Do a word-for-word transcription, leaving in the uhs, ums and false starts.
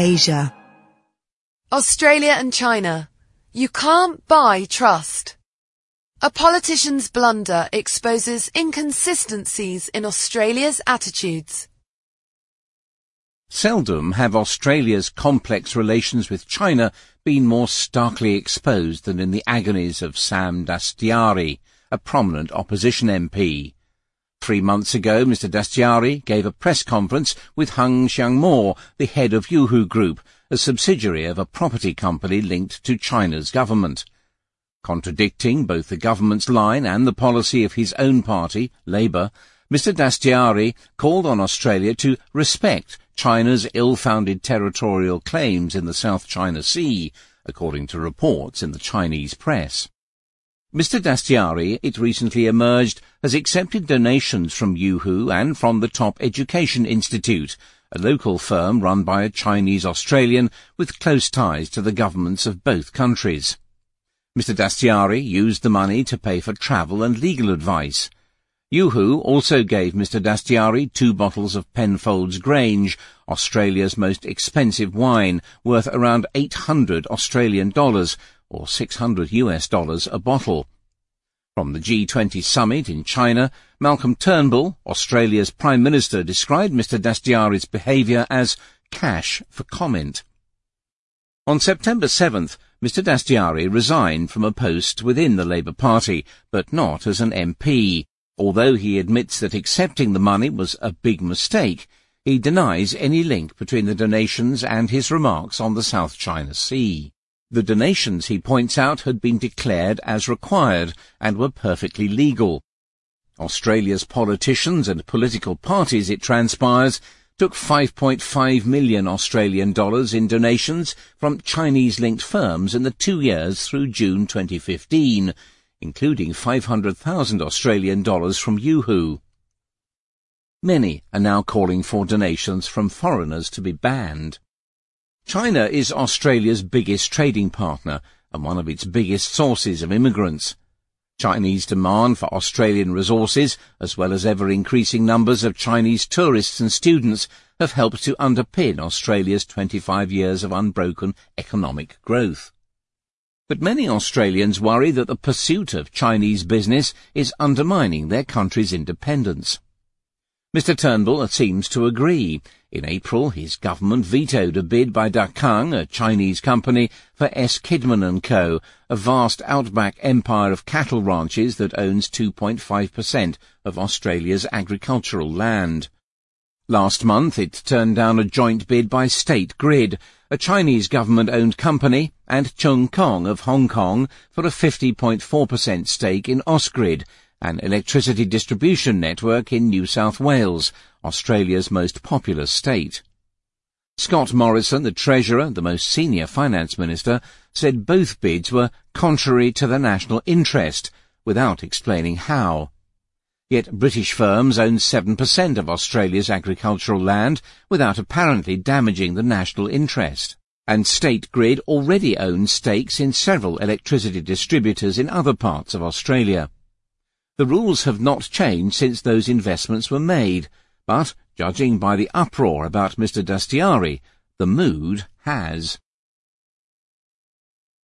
Asia. Australia and China. You can't buy trust. A politician's blunder exposes inconsistencies in Australia's attitudes. Seldom have Australia's complex relations with China been more starkly exposed than in the agonies of Sam Dastyari, a prominent opposition M P. Three months ago, Mr Dastyari gave a press conference with Hung Xiangmo, the head of Youhu Group, a subsidiary of a property company linked to China's government. Contradicting both the government's line and the policy of his own party, Labour, Mr Dastyari called on Australia to respect China's ill-founded territorial claims in the South China Sea, according to reports in the Chinese press. Mr Dastyari, it recently emerged, has accepted donations from Youhu and from the Top Education Institute, a local firm run by a Chinese-Australian with close ties to the governments of both countries. Mr Dastyari used the money to pay for travel and legal advice. Youhu also gave Mr Dastyari two bottles of Penfolds Grange, Australia's most expensive wine, worth around eight hundred Australian dollars, or six hundred US dollars a bottle. From the G twenty summit in China, Malcolm Turnbull, Australia's Prime Minister, described Mr Dastyari's behaviour as cash for comment. On September seventh, Mr Dastyari resigned from a post within the Labour Party, but not as an M P. Although he admits that accepting the money was a big mistake, he denies any link between the donations and his remarks on the South China Sea. The donations, he points out, had been declared as required and were perfectly legal. Australia's politicians and political parties, it transpires, took five point five million Australian dollars in donations from Chinese-linked firms in the two years through June twenty fifteen, including five hundred thousand Australian dollars from Youhu. Many are now calling for donations from foreigners to be banned. China is Australia's biggest trading partner and one of its biggest sources of immigrants. Chinese demand for Australian resources, as well as ever-increasing numbers of Chinese tourists and students, have helped to underpin Australia's twenty-five years of unbroken economic growth. But many Australians worry that the pursuit of Chinese business is undermining their country's independence. Mr Turnbull seems to agree. In April, his government vetoed a bid by Dakang, a Chinese company, for S. Kidman and Co., a vast outback empire of cattle ranches that owns two point five percent of Australia's agricultural land. Last month, it turned down a joint bid by State Grid, a Chinese government-owned company, and Chung Kong of Hong Kong for a fifty point four percent stake in Ausgrid, an electricity distribution network in New South Wales, Australia's most populous state. Scott Morrison, the Treasurer, the most senior finance minister, said both bids were contrary to the national interest, without explaining how. Yet British firms own seven percent of Australia's agricultural land without apparently damaging the national interest. And State Grid already owns stakes in several electricity distributors in other parts of Australia. The rules have not changed since those investments were made, but, judging by the uproar about Mr Dastyari, the mood has.